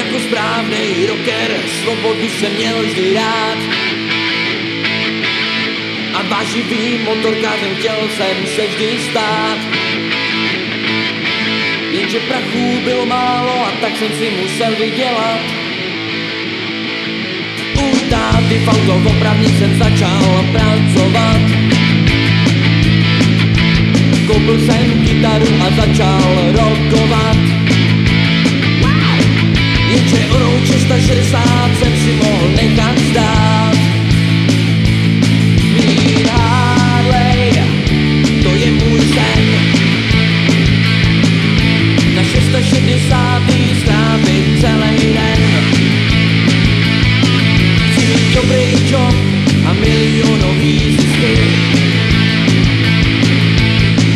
Jako správnej rocker, svobodu jsem měl vždy rád. A váživým motorkářem chtěl jsem se vždy stát. Jenže prachu bylo málo a tak jsem si musel vydělat. U táty v autoopravně jsem začal pracovat. Koupil jsem kytaru a začal rockovat. Jenže o rok 660 jsem si mohl nechat zdát.